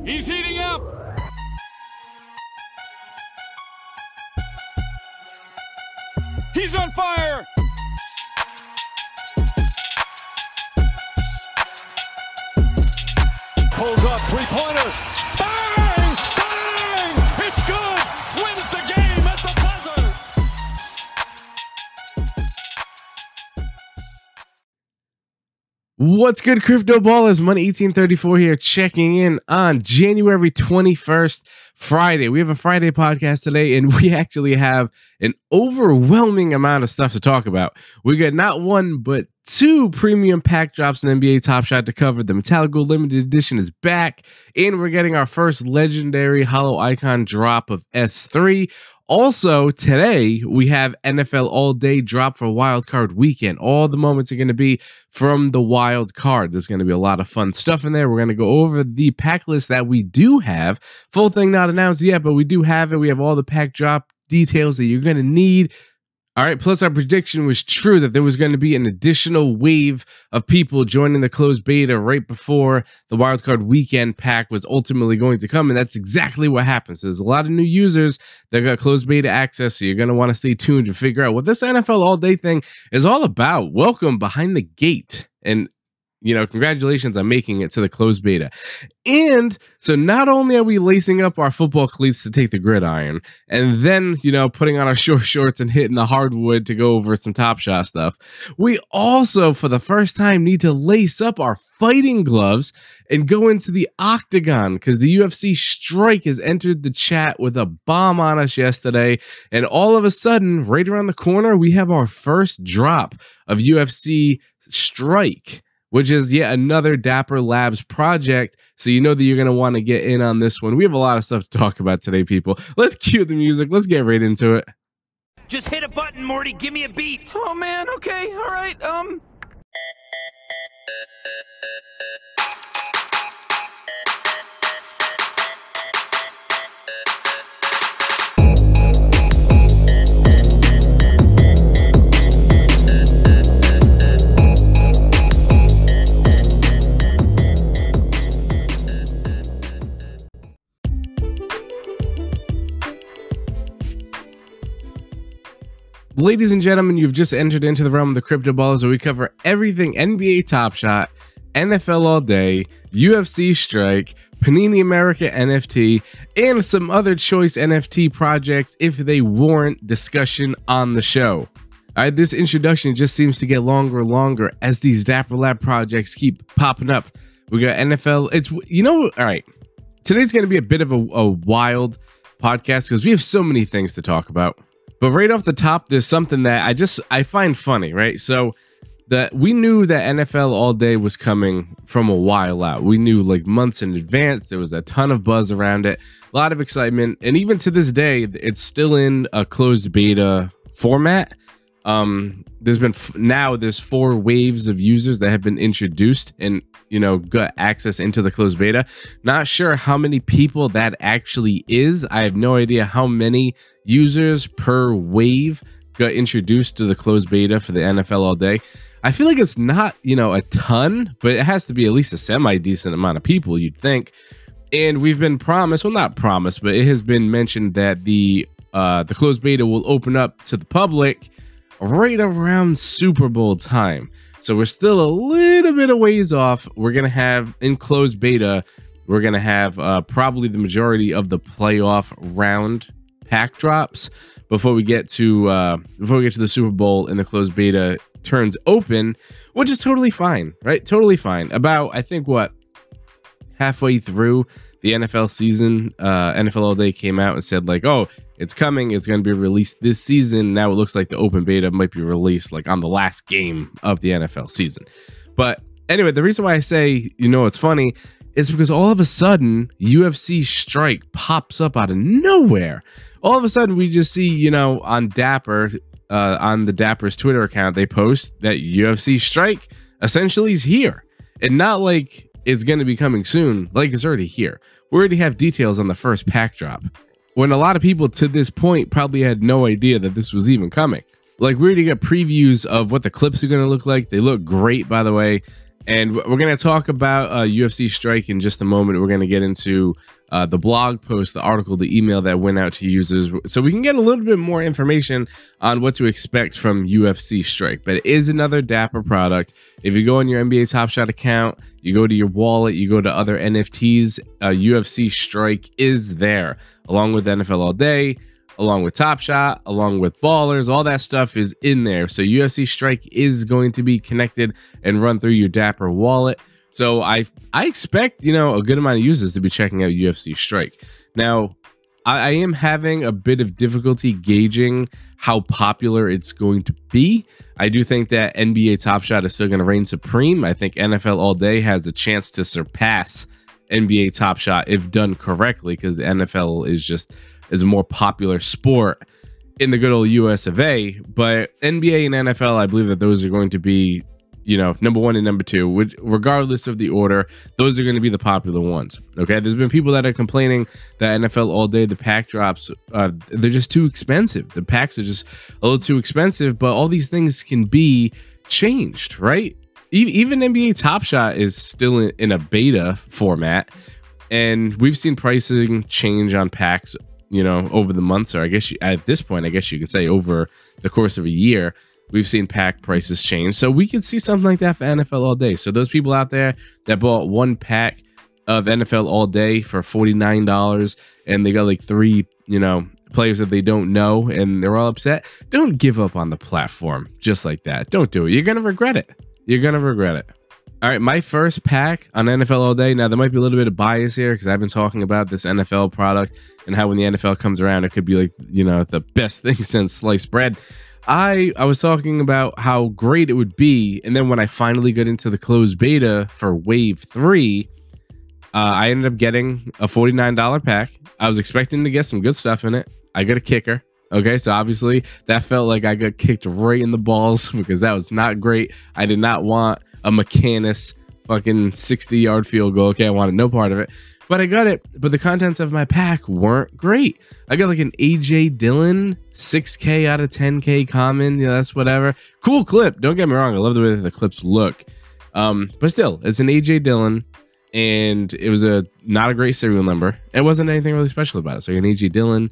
He's heating up. He's on fire. Pulls up, three-pointer. Bang! Bang! It's good. Wins the game at the buzzer. What's good, crypto ballers? Money 1834 here, checking in on January 21st, Friday. We have a Friday podcast today, and we actually have an overwhelming amount of stuff to talk about. We got not one, but two premium pack drops in NBA Top Shot to cover. The Metallic Gold Limited Edition is back, and we're getting our first legendary Hollow Icon drop of S3. Also, today, we have NFL All Day drop for Wild Card Weekend. All the moments are going to be from the Wild Card. There's going to be a lot of fun stuff in there. We're going to go over the pack list that we do have. Full thing not announced yet, but we do have it. We have all the pack drop details that you're going to need. All right, plus our prediction was true that there was going to be an additional wave of people joining the closed beta right before the wildcard weekend pack was ultimately going to come, and that's exactly what happens. There's a lot of new users that got closed beta access, so you're going to want to stay tuned to figure out what this NFL All Day thing is all about. Welcome behind the gate, and you know, congratulations on making it to the closed beta. And so not only are we lacing up our football cleats to take the gridiron, and then, you know, putting on our short shorts and hitting the hardwood to go over some Top Shot stuff, we also, for the first time, need to lace up our fighting gloves and go into the octagon, because the UFC Strike has entered the chat with a bomb on us yesterday. And all of a sudden, right around the corner, we have our first drop of UFC Strike, which is yet another Dapper Labs project. So you know that you're going to want to get in on this one. We have a lot of stuff to talk about today, people. Let's cue the music. Let's get right into it. Just hit a button, Morty. Give me a beat. Oh man. Okay. All right. Ladies and gentlemen, you've just entered into the realm of the crypto ballers, where we cover everything NBA Top Shot, NFL All Day, UFC Strike, Panini America NFT, and some other choice NFT projects if they warrant discussion on the show. All right, this introduction just seems to get longer and longer as these Dapper Lab projects keep popping up. We got NFL. It's, you know, all right, today's going to be a bit of a wild podcast because we have so many things to talk about. But right off the top, there's something that I find funny, right? So that we knew that NFL All Day was coming from a while out. We knew like months in advance. There was a ton of buzz around it, a lot of excitement, and even to this day, it's still in a closed beta format. There's 4 waves of users that have been introduced and, you know, got access into the closed beta. Not sure how many people that actually is. I have no idea how many users per wave got introduced to the closed beta for the NFL All Day. I feel like it's not, you know, a ton, but it has to be at least a semi-decent amount of people, you'd think. And we've been promised, well, not promised, but it has been mentioned that the closed beta will open up to the public right around Super Bowl time. So we're still a little bit of ways off. We're going to have in closed beta, we're going to have probably the majority of the playoff round pack drops before we get to the Super Bowl and the closed beta turns open, which is totally fine, right? Totally fine. About, I think, what, halfway through the NFL season, NFL All Day came out and said like, oh, it's coming, it's going to be released this season. Now it looks like the open beta might be released like on the last game of the NFL season. But anyway, the reason why I say, you know, it's funny is because all of a sudden UFC Strike pops up out of nowhere. All of a sudden we just see, you know, on Dapper, on the Dapper's Twitter account, they post that UFC Strike essentially is here, and not like it's going to be coming soon, like it's already here. We already have details on the first pack drop, when a lot of people to this point probably had no idea that this was even coming. Like, we already got previews of what the clips are going to look like. They look great, by the way. And we're going to talk about UFC Strike in just a moment. We're going to get into the blog post, the article, the email that went out to users, so we can get a little bit more information on what to expect from UFC Strike. But it is another Dapper product. If you go on your NBA Top Shot account, you go to your wallet, you go to other NFTs, UFC Strike is there, along with NFL All Day, along with Top Shot, along with Ballers. All that stuff is in there. So UFC Strike is going to be connected and run through your Dapper wallet. So I expect, you know, a good amount of users to be checking out UFC Strike. Now, I am having a bit of difficulty gauging how popular it's going to be. I do think that NBA Top Shot is still going to reign supreme. I think NFL All Day has a chance to surpass NBA Top Shot if done correctly, because the NFL is a more popular sport in the good old US of A. But NBA and NFL, I believe that those are going to be, you know, number one and number two, which, regardless of the order, those are going to be the popular ones. Okay, there's been people that are complaining that NFL All Day, the pack drops, they're just too expensive. The packs are just a little too expensive, but all these things can be changed, right? Even NBA Top Shot is still in a beta format, and we've seen pricing change on packs, you know, over the months, or I guess at this point, I guess you could say over the course of a year, we've seen pack prices change. So we could see something like that for NFL All Day. So those people out there that bought one pack of NFL All Day for $49 and they got like 3, you know, players that they don't know and they're all upset, don't give up on the platform just like that. Don't do it. You're going to regret it. You're going to regret it. All right, my first pack on NFL All Day. Now, there might be a little bit of bias here because I've been talking about this NFL product and how when the NFL comes around, it could be like, you know, the best thing since sliced bread. I was talking about how great it would be, and then when I finally got into the closed beta for Wave 3, I ended up getting a $49 pack. I was expecting to get some good stuff in it. I got a kicker. Okay, so obviously that felt like I got kicked right in the balls because that was not great. I did not want a McCannis fucking 60-yard field goal. Okay, I wanted no part of it, but I got it. But the contents of my pack weren't great. I got like an AJ Dillon 6K out of 10K common. Yeah, that's whatever. Cool clip. Don't get me wrong. I love the way that the clips look. But still, it's an AJ Dillon, and it was not a great serial number. It wasn't anything really special about it. So an AJ Dillon.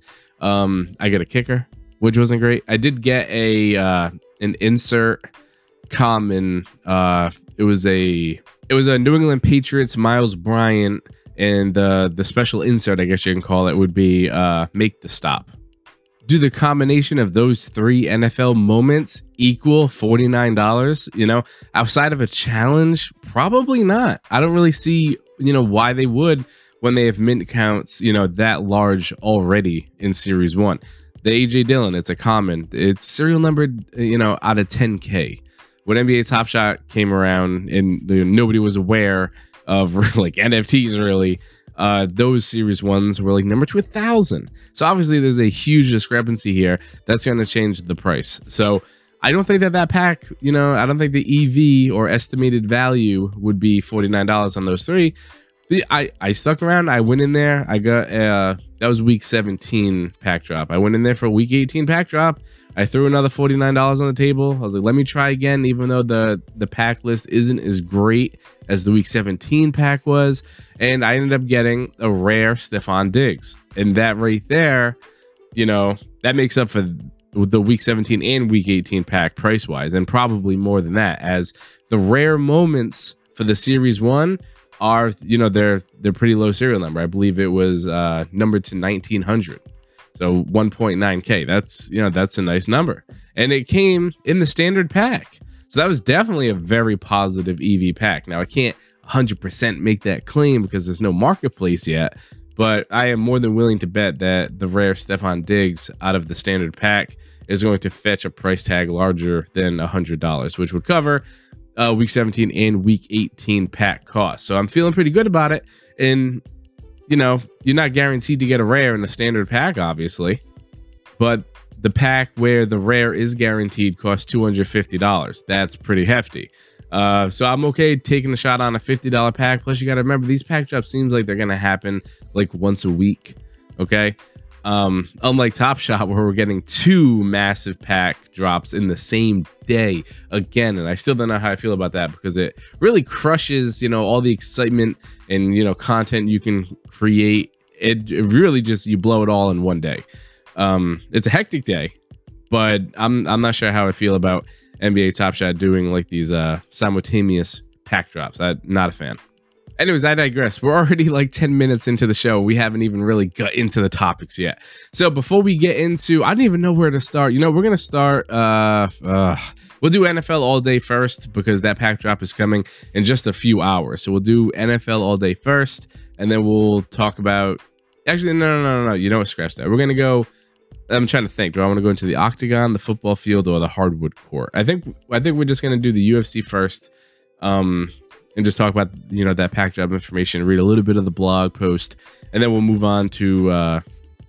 I got a kicker, which wasn't great. I did get an insert common. It was a New England Patriots Miles Bryant, and the special insert, I guess you can call it, would be make the stop. Do the combination of those 3 NFL moments equal $49? You know, outside of a challenge, probably not. I don't really see, you know, why they would when they have mint counts, you know, that large already in Series 1. The AJ Dillon, it's a common. It's serial numbered, you know, out of 10K. When NBA Top Shot came around and nobody was aware of like NFTs really, those Series 1s were like number to 1,000. So obviously there's a huge discrepancy here that's going to change the price. So I don't think that pack, you know, I don't think the EV or estimated value would be $49 on those 3. I stuck around. I went in there. I got that was week 17 pack drop. I went in there for a week 18 pack drop. I threw another $49 on the table. I was like, let me try again, even though the pack list isn't as great as the week 17 pack was. And I ended up getting a rare Stephon Diggs. And that right there, you know, that makes up for the week 17 and week 18 pack price wise, and probably more than that, as the rare moments for the Series 1 are, you know, they're pretty low serial number. I believe it was numbered to 1900, so 1.9K. That's, you know, that's a nice number, and it came in the standard pack, so that was definitely a very positive EV pack. Now I can't 100% make that claim because there's no marketplace yet, but I am more than willing to bet that the rare Stephon Diggs out of the standard pack is going to fetch a price tag larger than $100, which would cover week 17 and week 18 pack costs. So I'm feeling pretty good about it. And, you know, you're not guaranteed to get a rare in the standard pack, obviously, but the pack where the rare is guaranteed costs $250. That's pretty hefty. So I'm okay taking a shot on a $50 pack. Plus, you got to remember, these pack drops seems like they're going to happen like once a week. Okay. Unlike Top Shot, where we're getting 2 massive pack drops in the same day again. And I still don't know how I feel about that, because it really crushes, all the excitement and, content you can create. It really just, you blow it all in one day. It's a hectic day, but I'm not sure how I feel about NBA Top Shot doing like these simultaneous pack drops. I'm not a fan. Anyways, I digress. We're already like 10 minutes into the show. We haven't even really got into the topics yet. So before we get into, I don't even know where to start. We're going to start, we'll do NFL all day first, because that pack drop is coming in just a few hours. So we'll do NFL all day first, and then we'll talk about, actually, no. You don't scratch that. We're going to go, I'm trying to think. Do I want to go into the octagon, the football field, or the hardwood court? I think we're just going to do the UFC first. And just talk about, that pack job information, read a little bit of the blog post, and then we'll move on to, the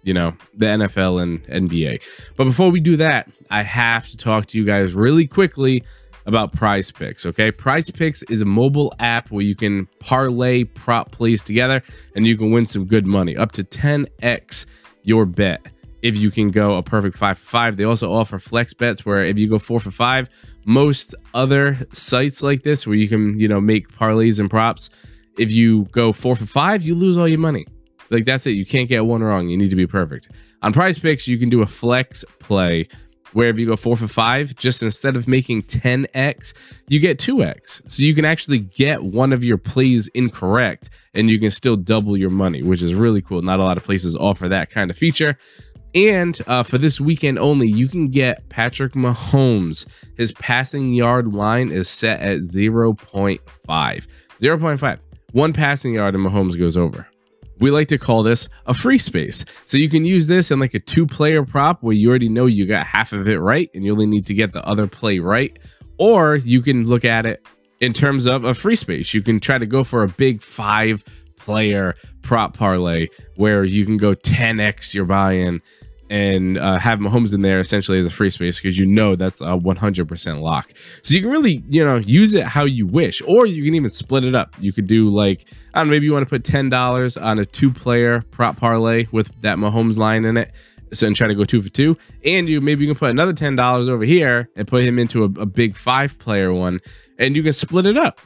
NFL and NBA. But before we do that, I have to talk to you guys really quickly about Prize Picks, okay? Prize Picks is a mobile app where you can parlay prop plays together, and you can win some good money, up to 10x your bet. If you can go a perfect 5 for 5. They also offer flex bets, where if you go 4 for 5, most other sites like this where you can, make parlays and props, if you go 4 for 5, you lose all your money. Like, that's it. You can't get one wrong. You need to be perfect. On Prize Picks, you can do a flex play where if you go 4 for 5, just instead of making 10x, you get 2x. So you can actually get one of your plays incorrect, and you can still double your money, which is really cool. Not a lot of places offer that kind of feature. And for this weekend only, you can get Patrick Mahomes. His passing yard line is set at 0.5. 0.5. One passing yard and Mahomes goes over. We like to call this a free space. So you can use this in like a 2-player prop where you already know you got half of it right and you only need to get the other play right. Or you can look at it in terms of a free space. You can try to go for a big 5-player prop parlay where you can go 10x your buy-in and have Mahomes in there essentially as a free space, because that's a 100% lock. So you can really, use it how you wish, or you can even split it up. You could do like, I don't know, maybe you want to put $10 on a 2-player prop parlay with that Mahomes line in it, so and try to go 2 for 2. And maybe you can put another $10 over here and put him into a big 5-player one, and you can split it up,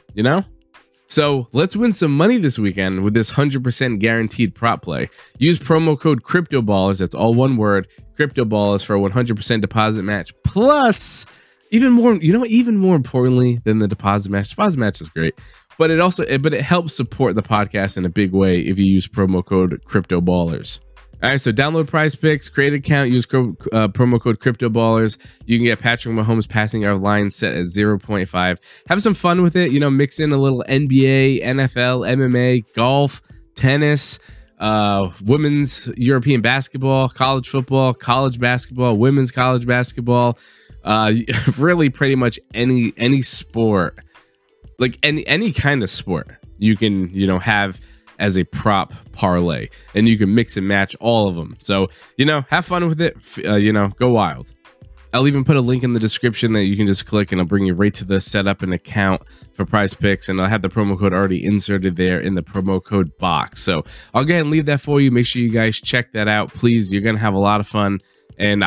So let's win some money this weekend with this 100% guaranteed prop play. Use promo code CryptoBallers. That's all one word, CryptoBallers, for a 100% deposit match. Plus, even more importantly than the deposit match is great, but it helps support the podcast in a big way if you use promo code CryptoBallers. All right, so download Prize Picks, create an account, use promo code CryptoBallers. You can get Patrick Mahomes passing yard line set at 0.5. Have some fun with it. Mix in a little NBA, NFL, MMA, golf, tennis, women's European basketball, college football, college basketball, women's college basketball. Really, pretty much any sport, like any kind of sport, you can have as a prop parlay, and you can mix and match all of them. So, have fun with it. Go wild. I'll even put a link in the description that you can just click, and I'll bring you right to the set up an account for Prize Picks, and I'll have the promo code already inserted there in the promo code box. So I'll go ahead and leave that for you. Make sure you guys check that out, please. You're gonna have a lot of fun, and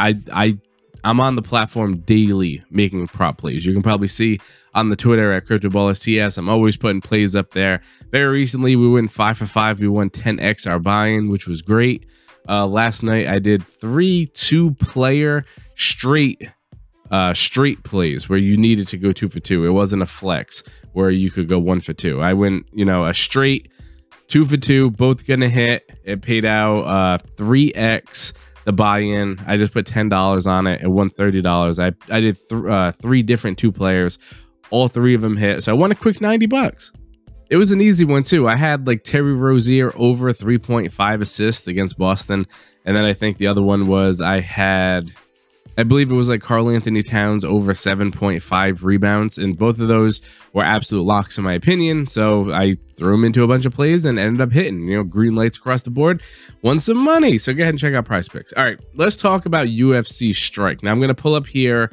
I'm on the platform daily making prop plays. You can probably see on the Twitter at CryptoBallersTS. I'm always putting plays up there. Very recently, we went 5 for 5. We won 10x our buy-in, which was great. Last night, I did 3 2-player straight plays where you needed to go 2 for 2. It wasn't a flex where you could go 1 for 2. I went, a straight 2 for 2, both gonna hit. It paid out 3x the buy-in. I just put $10 on it and won $30. I did 3 different 2-players. All 3 of them hit. So I won a quick $90. It was an easy one too. I had like Terry Rozier over 3.5 assists against Boston. And then I think the other one was I believe it was like Karl Anthony Towns over 7.5 rebounds. And both of those were absolute locks in my opinion. So I threw them into a bunch of plays and ended up hitting, green lights across the board, won some money. So go ahead and check out Prize Picks. All right, let's talk about UFC Strike. Now I'm going to pull up here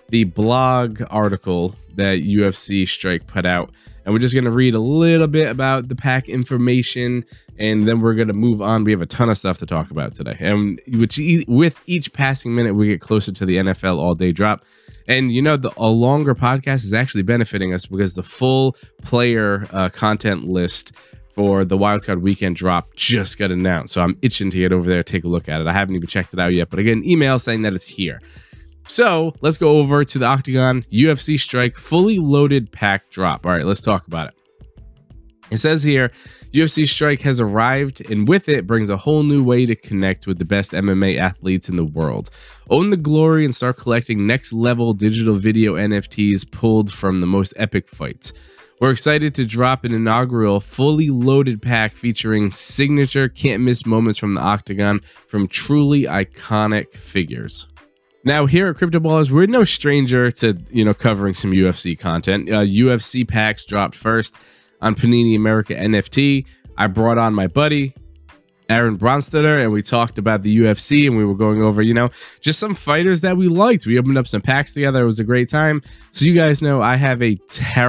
the blog article that UFC Strike put out. And we're just going to read a little bit about the pack information, and then we're going to move on. We have a ton of stuff to talk about today. And with each passing minute, we get closer to the NFL all-day drop. And, you know, a longer podcast is actually benefiting us because the full player content list for the Wildcard Weekend drop just got announced. So I'm itching to get over there, take a look at it. I haven't even checked it out yet, but I get an email saying that it's here. So let's go over to the Octagon UFC Strike fully loaded pack drop. All right, let's talk about it. It says here, UFC Strike has arrived, and with it brings a whole new way to connect with the best MMA athletes in the world. Own the glory and start collecting next level digital video NFTs pulled from the most epic fights. We're excited to drop an inaugural fully loaded pack featuring signature can't miss moments from the Octagon from truly iconic figures. Now, here at Crypto Ballers, we're no stranger to, you know, covering some UFC content. UFC packs dropped first on Panini America NFT. I brought on my buddy, Aaron Bronstetter, and we talked about the UFC, and we were going over, you know, just some fighters that we liked. We opened up some packs together. It was a great time. So you guys know I have a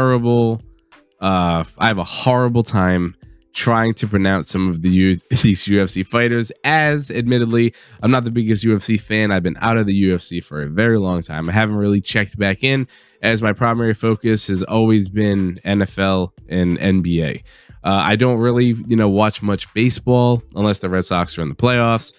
horrible time trying to pronounce some of these UFC fighters, as admittedly I'm not the biggest UFC fan. I've been out of the UFC for a very long time. I haven't really checked back in, as my primary focus has always been NFL and NBA. I don't really, you know, watch much baseball unless the Red Sox are in the playoffs.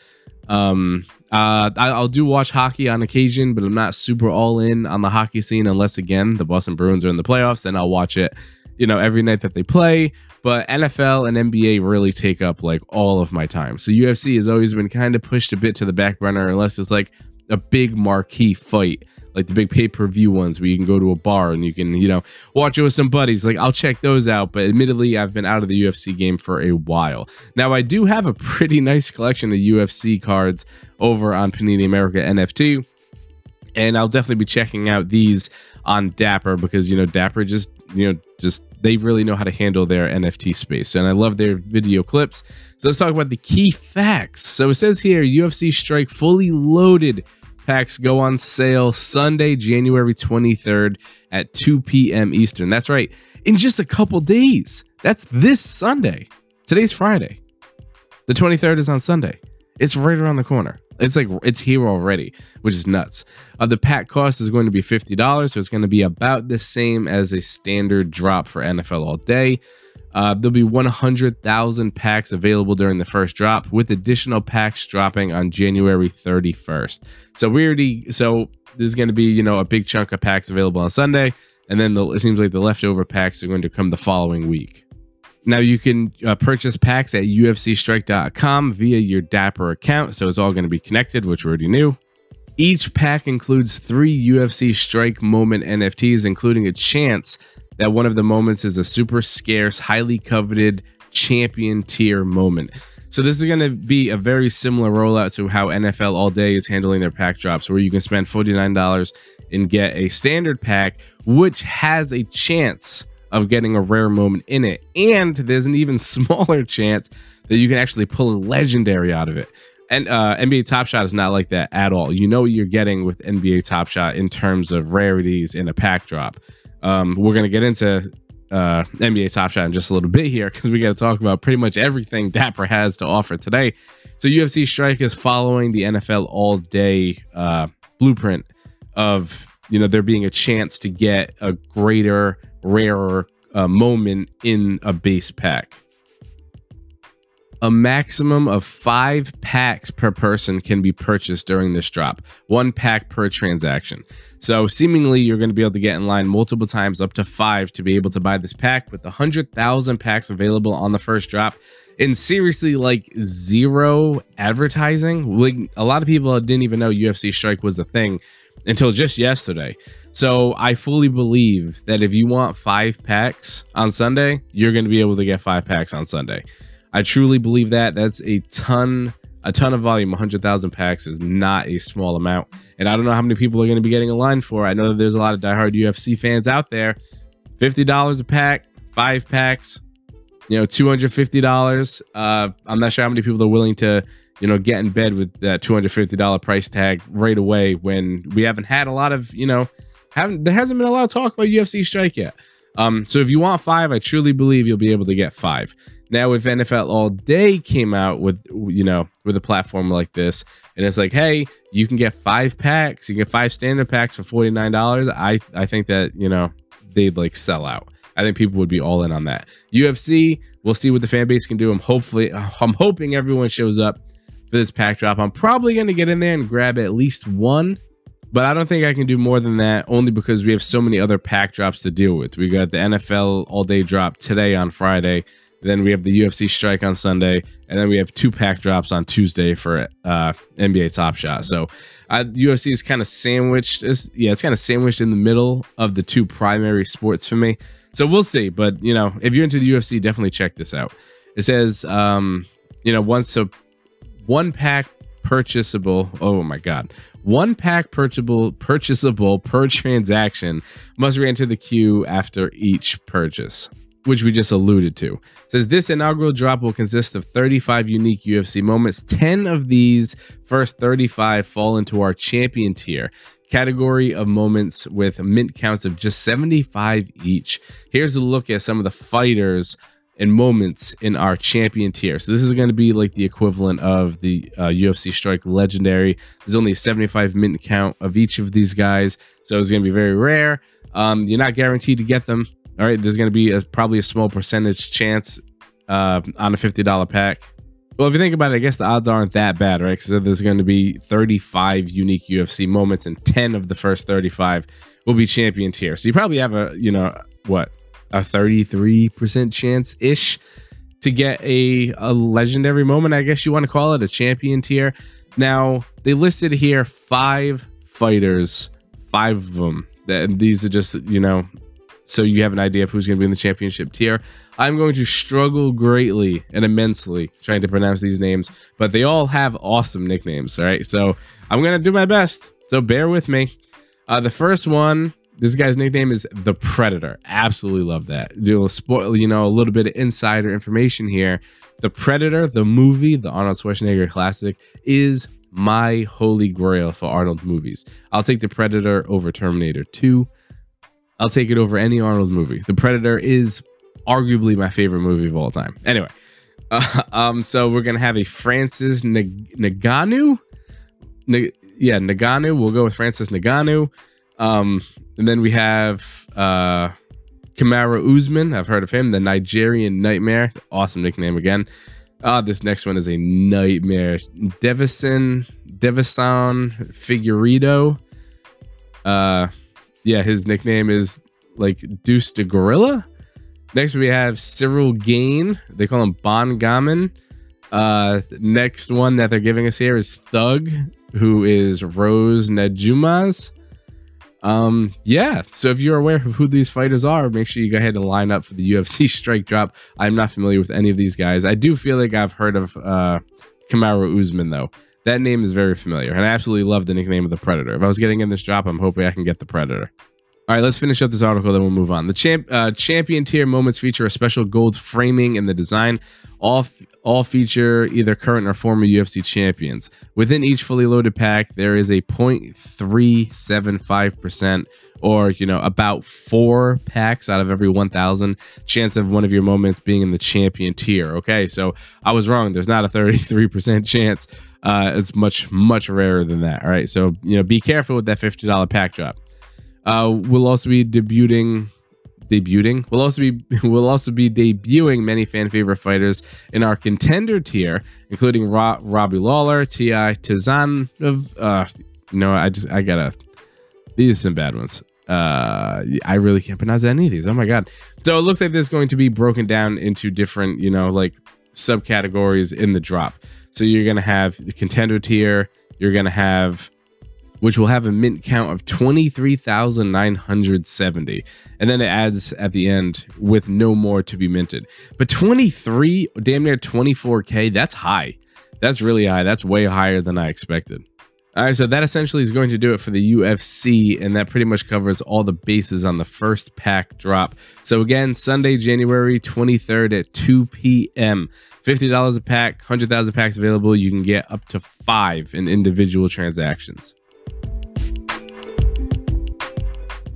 I'll do watch hockey on occasion, but I'm not super all in on the hockey scene unless, again, the Boston Bruins are in the playoffs, and I'll watch it, you know, every night that they play. But NFL and NBA really take up like all of my time. So UFC has always been kind of pushed a bit to the back burner unless it's like a big marquee fight, like the big pay-per-view ones where you can go to a bar and you can, you know, watch it with some buddies. Like, I'll check those out. But admittedly, I've been out of the UFC game for a while. Now, I do have a pretty nice collection of UFC cards over on Panini America NFT. And I'll definitely be checking out these on Dapper because, you know, Dapper just they really know how to handle their NFT space, and I love their video clips. So let's talk about the key facts. So it says here, UFC Strike fully loaded packs go on sale Sunday, January 23rd at 2 p.m. Eastern. That's right, in just a couple days. That's this Sunday. Today's Friday. The 23rd is on Sunday. It's right around the corner. It's like it's here already, which is nuts. The pack cost is going to be $50, so it's going to be about the same as a standard drop for NFL All Day. There'll be 100,000 packs available during the first drop, with additional packs dropping on January 31st. So there's going to be, you know, a big chunk of packs available on Sunday, and then it seems like the leftover packs are going to come the following week. Now, you can purchase packs at UFCstrike.com via your Dapper account, so it's all going to be connected, which we already knew. Each pack includes 3 UFC Strike moment NFTs, including a chance that one of the moments is a super scarce, highly coveted champion tier moment. So this is going to be a very similar rollout to how NFL All Day is handling their pack drops, where you can spend $49 and get a standard pack, which has a chance of getting a rare moment in it, and there's an even smaller chance that you can actually pull a legendary out of it. And NBA Top Shot is not like that at all. You know what you're getting with NBA Top Shot in terms of rarities in a pack drop. We're going to get into NBA Top Shot in just a little bit here because we got to talk about pretty much everything Dapper has to offer today. So UFC Strike is following the NFL All Day blueprint of, you know, there being a chance to get a greater, rarer moment in a base pack. A maximum of 5 packs per person can be purchased during this drop, 1 pack per transaction. So seemingly you're going to be able to get in line multiple times, up to 5, to be able to buy this pack, with 100,000 packs available on the first drop. And seriously, like, 0 advertising. Like, a lot of people didn't even know UFC Strike was a thing until just yesterday. So I fully believe that if you want 5 packs on Sunday, you're going to be able to get 5 packs on Sunday. I truly believe that. That's a ton of volume. 100,000 packs is not a small amount. And I don't know how many people are going to be getting a line for. I know that there's a lot of diehard UFC fans out there. $50 a pack, 5 packs, you know, $250. I'm not sure how many people are willing to, you know, get in bed with that $250 price tag right away when we haven't had a lot of, you know, there hasn't been a lot of talk about UFC Strike yet. So if you want 5, I truly believe you'll be able to get 5. Now, if NFL All Day came out with, with a platform like this, and it's like, hey, you can get 5 packs, you can get 5 standard packs for $49. I think that, they'd like sell out. I think people would be all in on that. UFC, we'll see what the fan base can do. I'm hoping everyone shows up for this pack drop. I'm probably going to get in there and grab at least 1. But I don't think I can do more than that, only because we have so many other pack drops to deal with. We got the NFL All Day drop today on Friday. Then we have the UFC Strike on Sunday. And then we have 2 pack drops on Tuesday for NBA Top Shot. So UFC is kind of sandwiched. It's kind of sandwiched in the middle of the 2 primary sports for me. So we'll see. But, if you're into the UFC, definitely check this out. It says, one pack purchasable. Oh my God. 1 pack purchasable per transaction must re-enter the queue after each purchase, which we just alluded to. It says this inaugural drop will consist of 35 unique UFC moments. 10 of these first 35 fall into our champion tier category of moments with mint counts of just 75 each. Here's a look at some of the fighters and moments in our champion tier. So this is going to be like the equivalent of the UFC Strike Legendary. There's only a 75 mint count of each of these guys, so it's going to be very rare. You're not guaranteed to get them. All right, there's going to be probably a small percentage chance on a $50 pack. Well, if you think about it, I guess the odds aren't that bad, right? Because there's going to be 35 unique UFC moments, and 10 of the first 35 will be champion tier. So you probably have a 33% chance ish to get a legendary moment, I guess you want to call it, a champion tier. Now they listed here 5 fighters, 5 of them. These are just, so you have an idea of who's going to be in the championship tier. I'm going to struggle greatly and immensely trying to pronounce these names, but they all have awesome nicknames. All right, so I'm going to do my best, so bear with me. The first one, this guy's nickname is The Predator. Absolutely love that. Do a spoil, a little bit of insider information here. The Predator, the movie, the Arnold Schwarzenegger classic, is my holy grail for Arnold movies. I'll take The Predator over Terminator 2. I'll take it over any Arnold movie. The Predator is arguably my favorite movie of all time. Anyway, so we're gonna have a Francis Ngannou. Ngannou. We'll go with Francis Ngannou. And then we have Kamaru Usman. I've heard of him. The Nigerian Nightmare. Awesome nickname again. This next one is a nightmare. Davison Figueiredo. His nickname is like Deuce the Gorilla. Next we have Cyril Gain. They call him Bon Gamin. Next one that they're giving us here is Thug, who is Rose Namajunas. So if you're aware of who these fighters are, make sure you go ahead and line up for the UFC Strike drop. I'm not familiar with any of these guys. I do feel like I've heard of Kamaru Usman though. That name is very familiar, and I absolutely love the nickname of the Predator. If I was getting in this drop, I'm hoping I can get the Predator. All right, let's finish up this article, then we'll move on. The champion tier moments feature a special gold framing in the design. All feature either current or former UFC champions. Within each fully loaded pack, there is a 0.375%, or about 4 packs out of every 1,000 chance of one of your moments being in the champion tier. Okay, so I was wrong. There's not a 33% chance. It's much rarer than that. All right, so be careful with that $50 pack drop. We'll also be debuting. We'll also be debuting many fan favorite fighters in our contender tier, including Robbie Lawler, T.I. Tizanov. I gotta. These are some bad ones. I really can't pronounce any of these. Oh my god! So it looks like this is going to be broken down into different, like subcategories in the drop. So you're gonna have the contender tier. You're gonna have, which will have a mint count of 23,970. And then it adds at the end with no more to be minted. But 23, damn near 24K, that's high. That's really high. That's way higher than I expected. All right, so that essentially is going to do it for the UFC, and that pretty much covers all the bases on the first pack drop. So again, Sunday, January 23rd at 2 p.m. $50 a pack, 100,000 packs available. You can get up to 5 in individual transactions.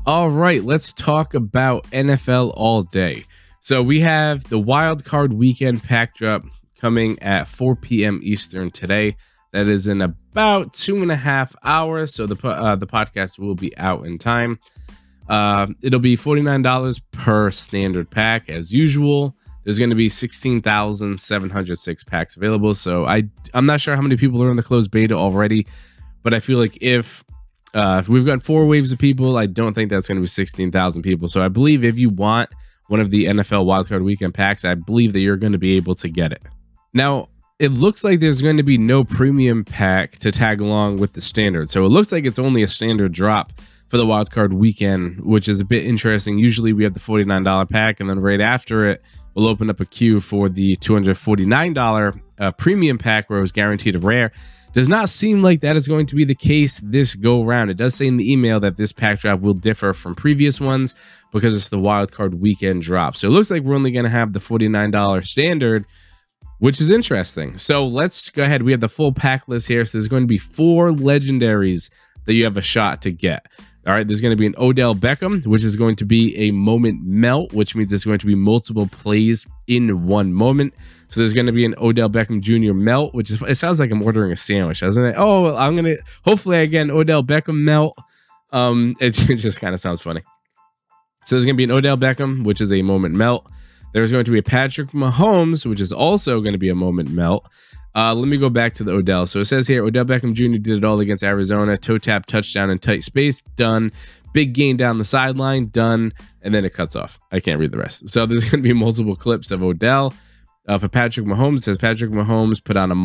All right, let's talk about NFL all day. So we have the Wild Card Weekend pack drop coming at 4 p.m. Eastern today. That is in about 2.5 hours. So the podcast will be out in time. It'll be $49 per standard pack as usual. There's going to be 16,706 packs available. So I'm not sure how many people are in the closed beta already, but I feel like if we've got 4 waves of people, I don't think that's going to be 16,000 people. So I believe if you want one of the NFL Wildcard Weekend packs, I believe that you're going to be able to get it. Now, it looks like there's going to be no premium pack to tag along with the standard. So it looks like it's only a standard drop for the Wildcard Weekend, which is a bit interesting. Usually we have the $49 pack, and then right after it, we'll open up a queue for the $249 premium pack where it was guaranteed a rare. Does not seem like that is going to be the case this go round. It does say in the email that this pack drop will differ from previous ones because it's the Wildcard Weekend drop. So it looks like we're only going to have the $49 standard, which is interesting. So let's go ahead. We have the full pack list here. So there's going to be 4 legendaries that you have a shot to get. All right, there's going to be an Odell Beckham, which is going to be a moment melt, which means there's going to be multiple plays in one moment. So there's going to be an Odell Beckham Jr. melt, which is, it sounds like I'm ordering a sandwich, doesn't it? Oh, I'm going to, hopefully I get an Odell Beckham melt. It just kind of sounds funny. So there's going to be an Odell Beckham, which is a moment melt. There's going to be a Patrick Mahomes, which is also going to be a moment melt. Let me go back to the Odell. So it says here, Odell Beckham Jr. did it all against Arizona. Toe tap, touchdown in tight space, done. Big gain down the sideline, done. And then it cuts off. I can't read the rest. So there's going to be multiple clips of Odell. For Patrick Mahomes, it says Patrick Mahomes put on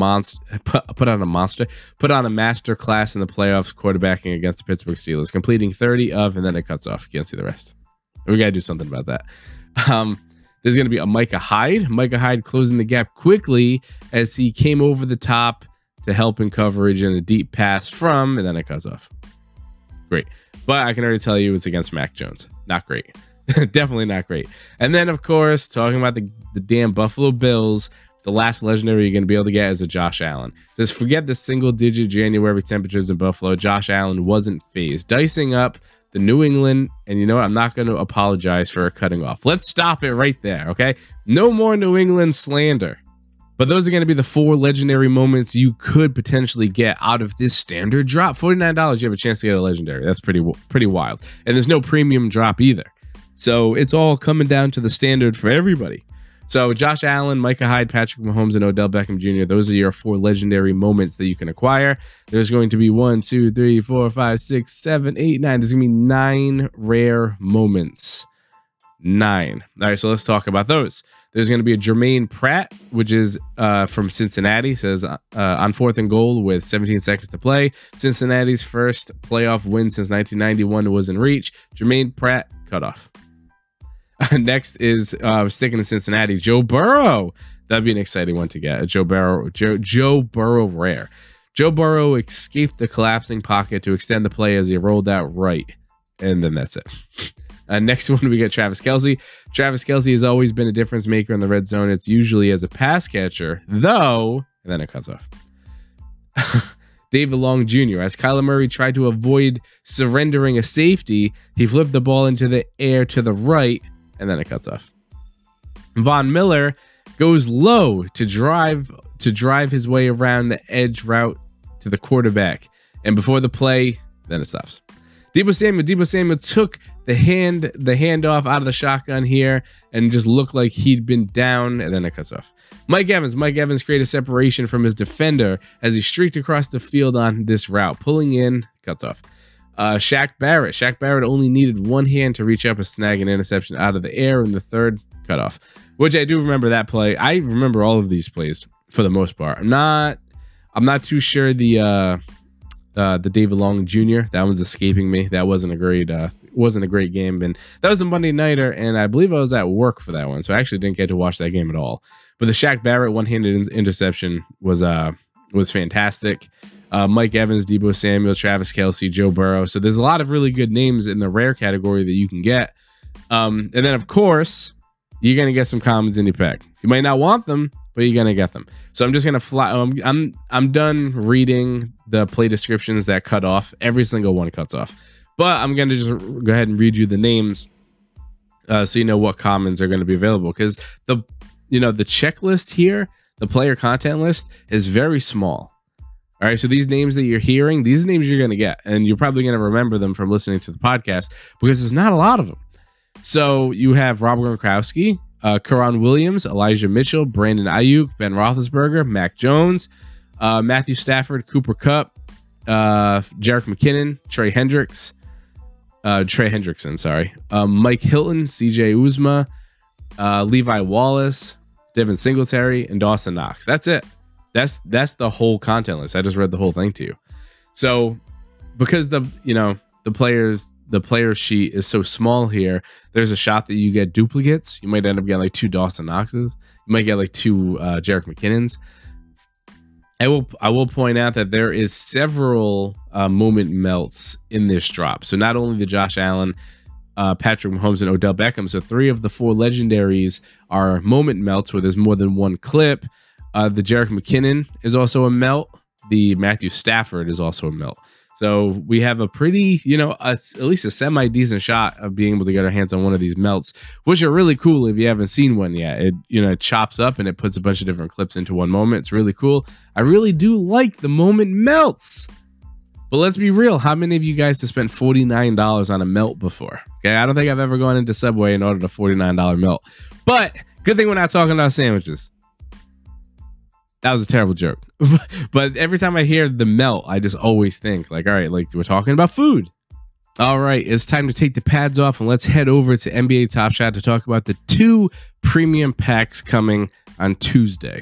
a master class in the playoffs, quarterbacking against the Pittsburgh Steelers, completing 30 of, and then it cuts off. You can't see the rest. We got to do something about that. There's going to be a Micah Hyde. Micah Hyde closing the gap quickly as he came over the top to help in coverage and a deep pass from, and then it cuts off. Great. But I can already tell you it's against Mac Jones. Not great. Definitely not great. And then, of course, talking about the damn Buffalo Bills, the last legendary you're going to be able to get is a Josh Allen. It says, forget the single-digit January temperatures in Buffalo. Josh Allen wasn't phased. Dicing up the New England, and you know what? I'm not going to apologize for cutting off. Let's stop it right there, okay? No more New England slander. But those are going to be the 4 legendary moments you could potentially get out of this standard drop. $49, you have a chance to get a legendary. That's pretty wild. And there's no premium drop either. So it's all coming down to the standard for everybody. So Josh Allen, Micah Hyde, Patrick Mahomes, and Odell Beckham Jr., those are your 4 legendary moments that you can acquire. There's going to be 1, 2, 3, 4, 5, 6, 7, 8, 9. There's going to be 9 rare moments. 9. All right, so let's talk about those. There's going to be a Jermaine Pratt, which is from Cincinnati. It says on 4th and goal with 17 seconds to play. Cincinnati's first playoff win since 1991 was in reach. Jermaine Pratt cut off. Next is sticking to Cincinnati, Joe Burrow. That'd be an exciting one to get. Joe Burrow rare. Joe Burrow escaped the collapsing pocket to extend the play as he rolled out right. And then that's it. Next one, we get Travis Kelce. Travis Kelce has always been a difference maker in the red zone. It's usually as a pass catcher, though, and then it cuts off. David Long Jr. As Kyler Murray tried to avoid surrendering a safety, he flipped the ball into the air to the right, and then it cuts off. Von Miller goes low to drive his way around the edge route to the quarterback, and before the play, then it stops. Deebo Samuel took the handoff out of the shotgun here and just looked like he'd been down, and then it cuts off. Mike Evans created separation from his defender as he streaked across the field on this route, pulling in, cuts off. Shaq Barrett only needed one hand to reach up and snag an interception out of the air in the third, cut off. Which I do remember that play. I remember all of these plays for the most part. I'm not too sure the David Long Jr. That one's escaping me. That wasn't a great game, and that was a Monday nighter, and I believe I was at work for that one, so I actually didn't get to watch that game at all. But the Shaq Barrett one-handed interception was fantastic. Mike Evans, Deebo Samuel, Travis Kelce, Joe Burrow. So there's a lot of really good names in the rare category that you can get. And then of course you're gonna get some commons in your pack. You might not want them, but you're gonna get them. So I'm just gonna fly. I'm done reading the play descriptions that cut off. Every single one cuts off. But I'm going to just go ahead and read you the names so you know what commons are going to be available, because the checklist here, the player content list, is very small. All right, so these names that you're hearing, these names you're going to get, and you're probably going to remember them from listening to the podcast because there's not a lot of them. So you have Rob Gronkowski, Karan Williams, Elijah Mitchell, Brandon Ayuk, Ben Roethlisberger, Mac Jones, Matthew Stafford, Cooper Kupp, Jerick McKinnon, Trey Hendrickson, Mike Hilton, CJ Uzma, Levi Wallace, Devin Singletary, and Dawson Knox. That's it. That's the whole content list. I just read the whole thing to you. So because the player sheet is so small here, there's a shot that you get duplicates. You might end up getting like 2 Dawson Knoxes. You might get like 2 Jerick McKinnons. I will point out that there is several moment melts in this drop. So not only the Josh Allen, Patrick Mahomes, and Odell Beckham. So 3 of the 4 legendaries are moment melts where there's more than one clip. The Jerick McKinnon is also a melt. The Matthew Stafford is also a melt. So we have a pretty, at least a semi-decent shot of being able to get our hands on one of these melts, which are really cool if you haven't seen one yet. It chops up and it puts a bunch of different clips into one moment. It's really cool. I really do like the moment melts. But let's be real. How many of you guys have spent $49 on a melt before? Okay, I don't think I've ever gone into Subway and ordered a $49 melt. But good thing we're not talking about sandwiches. That was a terrible joke. But every time I hear the melt, I just always think like, all right, like we're talking about food. All right, it's time to take the pads off and let's head over to NBA Top Shot to talk about the 2 premium packs coming on Tuesday.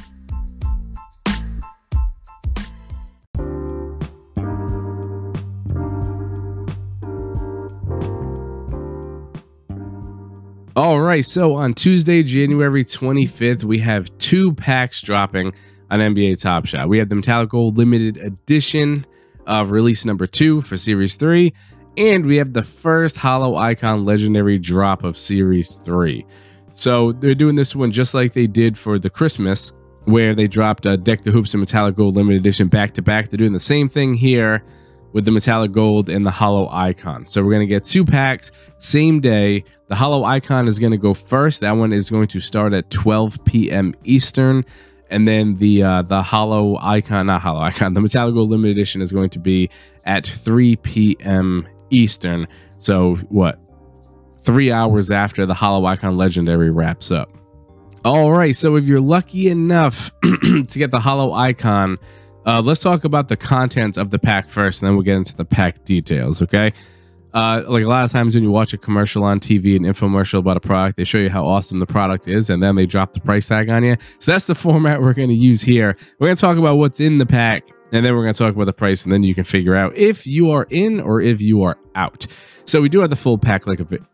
All right, so on Tuesday, January 25th, we have 2 packs dropping on NBA Top Shot. We have the Metallic Gold Limited Edition of release number 2 for Series 3, and we have the first Hollow Icon Legendary drop of Series 3. So they're doing this one just like they did for the Christmas, where they dropped Deck the Hoops and Metallic Gold Limited Edition back to back. They're doing the same thing here with the Metallic Gold and the Hollow Icon. So we're going to get 2 packs, same day. The Hollow Icon is going to go first. That one is going to start at 12 p.m. Eastern. And then the Hollow Icon, not Hollow Icon, the Metallic Gold Limited Edition is going to be at 3 p.m. Eastern. So what? 3 hours after the Hollow Icon Legendary wraps up. All right, so if you're lucky enough to get the Hollow Icon, let's talk about the contents of the pack first, and then we'll get into the pack details, okay? Like a lot of times when you watch a commercial on TV, an infomercial about a product, they show you how awesome the product is, and then they drop the price tag on you. So that's the format we're going to use here. We're going to talk about what's in the pack, and then we're going to talk about the price, and then you can figure out if you are in or if you are out. So we do have the full pack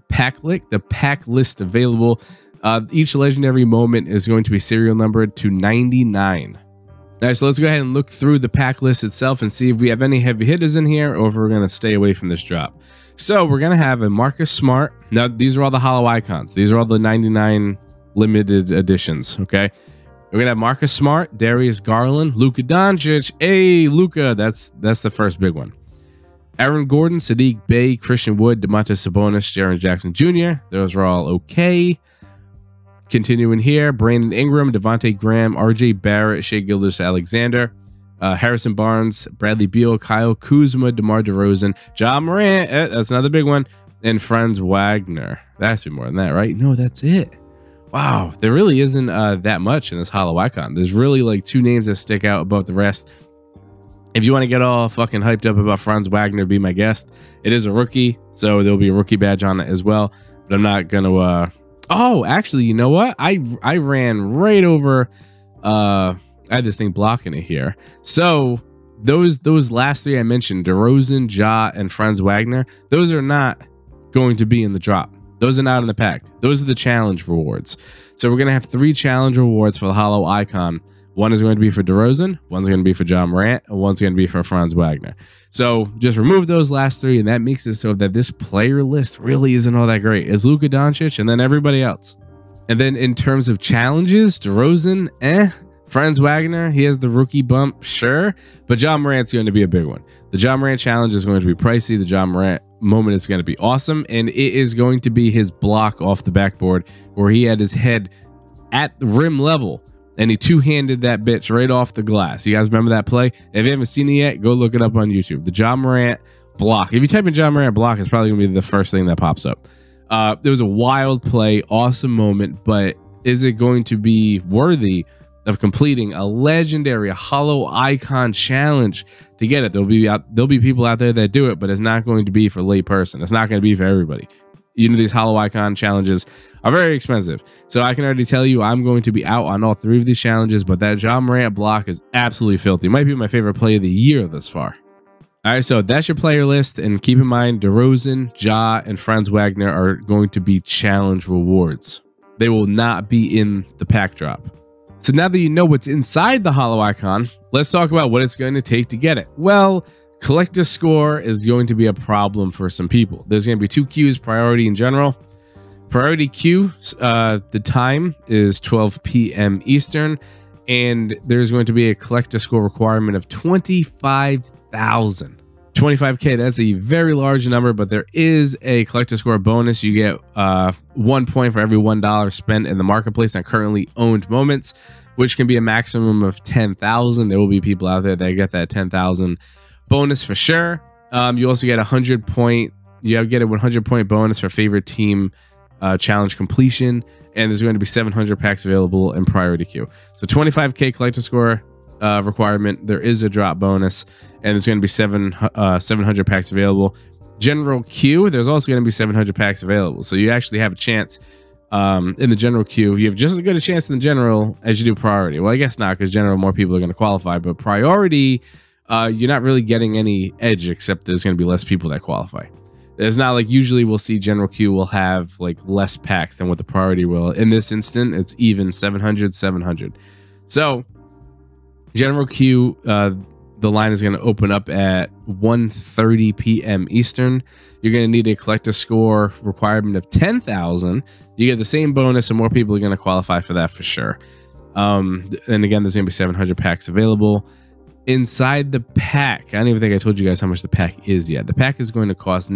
list available. Each legendary moment is going to be serial numbered to 99. All right, so let's go ahead and look through the pack list itself and see if we have any heavy hitters in here or if we're going to stay away from this drop. So we're going to have a Marcus Smart. Now, these are all the Hollow Icons. These are all the 99 limited editions, okay? We're going to have Marcus Smart, Darius Garland, Luka Doncic. Hey, Luka, that's the first big one. Aaron Gordon, Sadiq Bey, Christian Wood, Domantas Sabonis, Jaren Jackson Jr. Those are all okay. Continuing here, Brandon Ingram, Devontae Graham, RJ Barrett, Shai Gilgeous-Alexander, Harrison Barnes, Bradley Beal, Kyle Kuzma, DeMar DeRozan, Ja Morant, that's another big one, and Franz Wagner. That has to be more than that, right? No, that's it. Wow, there really isn't that much in this Hollow Icon. There's really like 2 names that stick out above the rest. If you want to get all fucking hyped up about Franz Wagner, be my guest. It is a rookie, so there'll be a rookie badge on it as well, but I'm not going to... Oh, actually, you know what? I ran right over. I had this thing blocking it here. So those last 3 I mentioned, DeRozan, Ja, and Franz Wagner, those are not going to be in the drop. Those are not in the pack. Those are the challenge rewards. So we're gonna have 3 challenge rewards for the Hollow Icon. One is going to be for DeRozan, one's going to be for Ja Morant, and one's going to be for Franz Wagner. So just remove those last 3, and that makes it so that this player list really isn't all that great. It's Luka Doncic and then everybody else. And then in terms of challenges, DeRozan, Franz Wagner, he has the rookie bump, sure, but Ja Morant's going to be a big one. The Ja Morant challenge is going to be pricey. The Ja Morant moment is going to be awesome, and it is going to be his block off the backboard where he had his head at the rim level and he two-handed that bitch right off the glass. You guys remember that play? If you haven't seen it yet, go look it up on YouTube. The Ja Morant block. If you type in Ja Morant block, it's probably going to be the first thing that pops up. It was a wild play, awesome moment, but is it going to be worthy of completing a legendary hollow icon challenge to get it? There'll be people out there that do it, but it's not going to be for lay person. It's not going to be for everybody. You know, these hollow icon challenges are very expensive, so I can already tell you I'm going to be out on all 3 of these challenges, but that Ja Morant block is absolutely filthy. It might be my favorite play of the year thus far. All right, so that's your player list, and keep in mind DeRozan, Ja, and Franz Wagner are going to be challenge rewards. They will not be in the pack drop. So now that you know what's inside the hollow icon, let's talk about what it's going to take to get it. Well, collector score is going to be a problem for some people. There's going to be 2 queues, priority in general. Priority queue, the time is 12 p.m. Eastern, and there's going to be a collector score requirement of 25,000. 25K, that's a very large number, but there is a collector score bonus. You get 1 point for every $1 spent in the marketplace on currently owned moments, which can be a maximum of 10,000. There will be people out there that get that 10,000 bonus for sure. You also get a 100 point bonus for favorite team challenge completion, and there's going to be 700 packs available in priority queue. So 25K collector score requirement. There is a drop bonus, and there's going to be 700 packs available. General queue, there's also going to be 700 packs available, so you actually have a chance in the general queue. You have just as good a chance in the general as you do priority. Well, I guess not, because general more people are going to qualify, but priority, you're not really getting any edge, except there's going to be less people that qualify. It's not like usually we'll see general queue will have like less packs than what the priority will. In this instant, it's even 700. So general queue, the line is going to open up at 1:30 p.m. Eastern. You're going to need a collector score requirement of 10,000. You get the same bonus, and more people are going to qualify for that for sure. And again, there's going to be 700 packs available. Inside the pack, I don't even think I told you guys how much the pack is yet. The pack is going to cost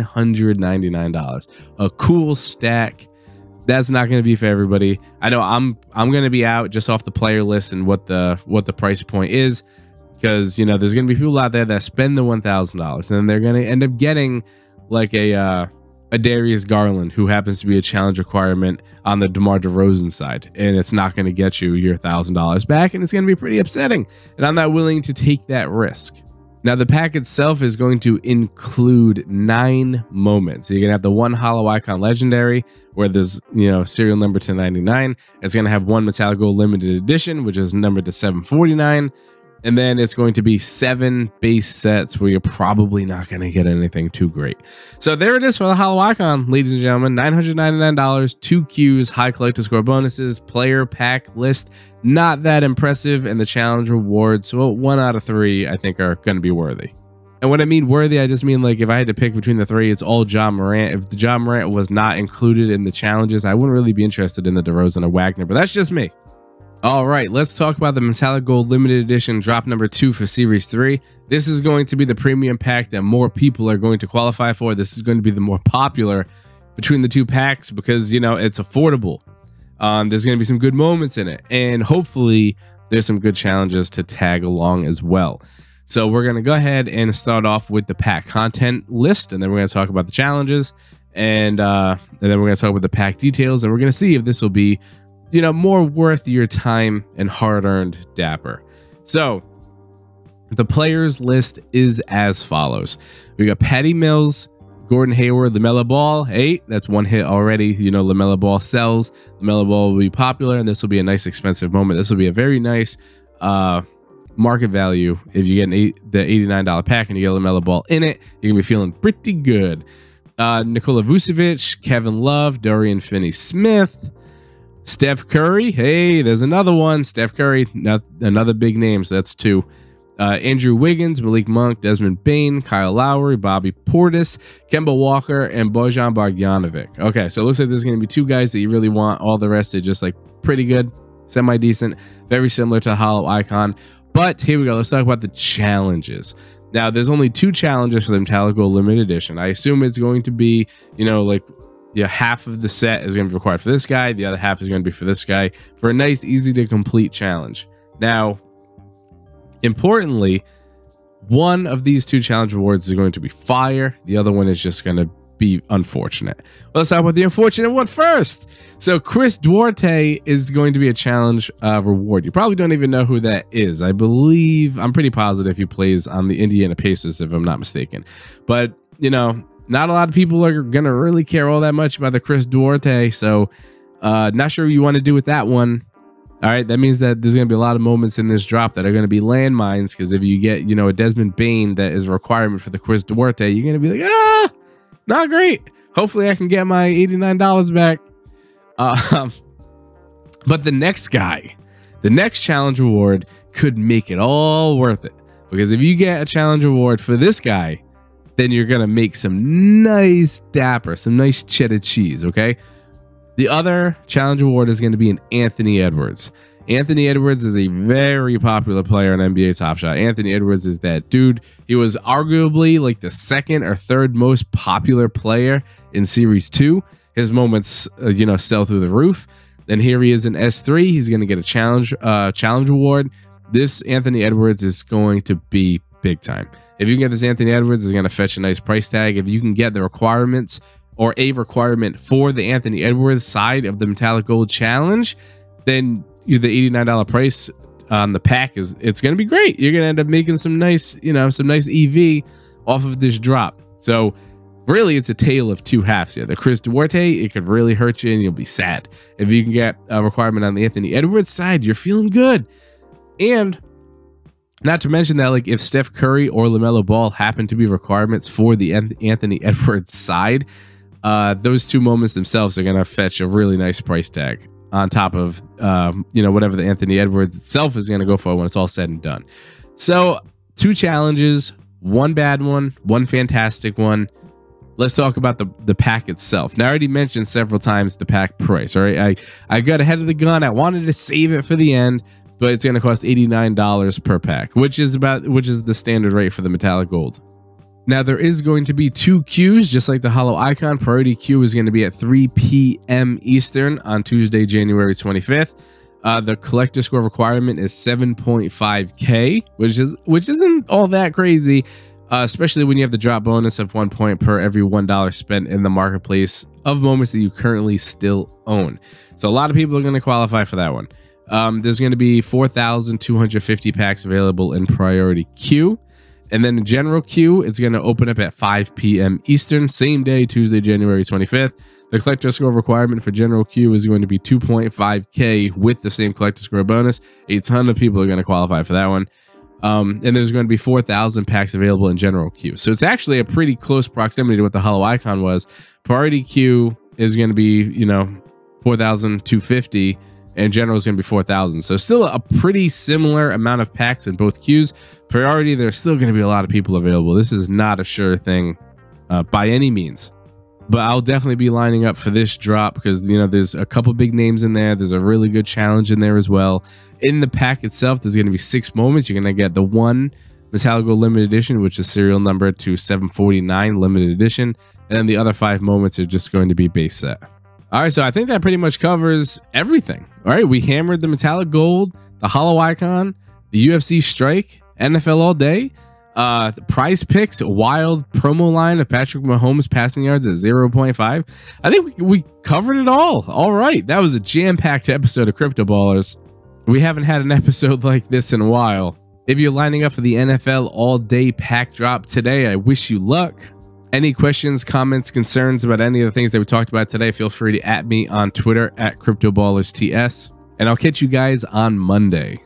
$999. A cool stack. That's not going to be for everybody. I know I'm going to be out just off the player list and what the price point is, because you know there's going to be people out there that spend the $1,000 and then they're going to end up getting like a Darius Garland, who happens to be a challenge requirement on the DeMar DeRozan side, and it's not going to get you your $1,000 back, and it's going to be pretty upsetting, and I'm not willing to take that risk. Now, the pack itself is going to include 9 moments. So you're going to have the 1 hollow icon legendary, where there's, you know, serial number to 99. It's going to have 1 metallic gold limited edition, which is numbered to 749. And then it's going to be 7 base sets where you're probably not going to get anything too great. So there it is for the hollow icon, ladies and gentlemen. $999, 2 queues, high collector score bonuses, player pack list. Not that impressive. And the challenge rewards, well, 1 out of 3, I think, are going to be worthy. And when I mean worthy, I just mean like if I had to pick between the 3, it's all Ja Morant. If the Ja Morant was not included in the challenges, I wouldn't really be interested in the DeRozan or Wagner, but that's just me. All right, let's talk about the metallic gold limited edition drop number 2 for series 3. This is going to be the premium pack that more people are going to qualify for. This is going to be the more popular between the 2 packs because, you know, it's affordable. There's going to be some good moments in it, and hopefully there's some good challenges to tag along as well. So we're going to go ahead and start off with the pack content list, and then we're going to talk about the challenges, and then we're going to talk about the pack details, and we're going to see if this will be, you know, more worth your time and hard-earned dapper. So the players list is as follows. We got Patty Mills, Gordon Hayward, LaMelo Ball. Hey, that's 1 hit already. You know, LaMelo Ball sells. LaMelo Ball will be popular, and this will be a nice expensive moment. This will be a very nice market value. If you get the $89 pack and you get LaMelo Ball in it, you're going to be feeling pretty good. Nikola Vucevic, Kevin Love, Dorian Finney-Smith, Steph Curry. Hey, there's another one. Steph Curry, another big name. So that's 2. Andrew Wiggins, Malik Monk, Desmond Bane, Kyle Lowry, Bobby Portis, Kemba Walker, and Bojan Bogdanovic. Okay, so it looks like there's going to be 2 guys that you really want. All the rest are just like pretty good. semi-decent, very similar to Hollow Icon. But here we go. Let's talk about the challenges. Now, there's only 2 challenges for the Metallic Gold Limited Edition. I assume it's going to be, half of the set is going to be required for this guy. The other half is going to be for this guy for a nice, easy to complete challenge. Now, importantly, one of these 2 challenge rewards is going to be fire. The other one is just going to be unfortunate. Well, let's talk about the unfortunate one first. So Chris Duarte is going to be a challenge reward. You probably don't even know who that is. I'm pretty positive he plays on the Indiana Pacers, if I'm not mistaken. But, not a lot of people are going to really care all that much about the Chris Duarte. So not sure what you want to do with that one. All right, that means that there's going to be a lot of moments in this drop that are going to be landmines, because if you get, a Desmond Bain that is a requirement for the Chris Duarte, you're going to be like, not great. Hopefully I can get my $89 back. But the next guy, the next challenge reward could make it all worth it, because if you get a challenge reward for this guy, then you're going to make some nice dapper, some nice cheddar cheese. Okay. The other challenge award is going to be an Anthony Edwards. Anthony Edwards is a very popular player on NBA Top Shot. Anthony Edwards is that dude. He was arguably like the 2nd or 3rd most popular player in Series 2. His moments, sell through the roof. Then here he is in S3. He's going to get a challenge award. This Anthony Edwards is going to be big time. If you can get this Anthony Edwards, it's going to fetch a nice price tag. If you can get the requirements or a requirement for the Anthony Edwards side of the Metallic Gold Challenge, then the $89 price on the pack it's going to be great. You're going to end up making some nice, some nice EV off of this drop. So really, it's a tale of 2 halves here. The Chris Duarte, it could really hurt you and you'll be sad. If you can get a requirement on the Anthony Edwards side, you're feeling good. And not to mention that, like, if Steph Curry or LaMelo Ball happen to be requirements for the Anthony Edwards side, those 2 moments themselves are going to fetch a really nice price tag on top of, whatever the Anthony Edwards itself is going to go for when it's all said and done. So 2 challenges, 1 bad one, 1 fantastic one. Let's talk about the pack itself. Now, I already mentioned several times the pack price. All right, I got ahead of the gun. I wanted to save it for the end, but it's going to cost $89 per pack, which is the standard rate for the Metallic Gold. Now, there is going to be 2 queues, just like the Hollow Icon. Priority queue is going to be at 3 p.m. Eastern on Tuesday, January 25th. The collector score requirement is 7.5K, which isn't all that crazy, especially when you have the drop bonus of 1 point per every $1 spent in the marketplace of moments that you currently still own. So a lot of people are going to qualify for that one. There's going to be 4,250 packs available in priority queue. And then the general queue, it's going to open up at 5 p.m. Eastern, same day, Tuesday, January 25th. The collector score requirement for general queue is going to be 2.5K with the same collector score bonus. A ton of people are going to qualify for that one. And there's going to be 4,000 packs available in general queue. So it's actually a pretty close proximity to what the Hollow Icon was. Priority queue is going to be, 4,250. And general is going to be 4,000. So still a pretty similar amount of packs in both queues. Priority, there's still going to be a lot of people available. This is not a sure thing by any means. But I'll definitely be lining up for this drop because, there's a couple big names in there. There's a really good challenge in there as well. In the pack itself, there's going to be 6 moments. You're going to get the 1 Metallic Gold Limited Edition, which is serial number to 749 Limited Edition. And then the other 5 moments are just going to be base set. All right, so I think that pretty much covers everything. All right, we hammered the Metallic Gold, the Hollow Icon, the UFC Strike, NFL All Day, the Prize Picks, wild promo line of Patrick Mahomes passing yards at 0.5. I think we covered it all. All right, that was a jam-packed episode of Crypto Ballers. We haven't had an episode like this in a while. If you're lining up for the NFL All Day pack drop today, I wish you luck. Any questions, comments, concerns about any of the things that we talked about today, feel free to @ me on Twitter @CryptoBallersTS. And I'll catch you guys on Monday.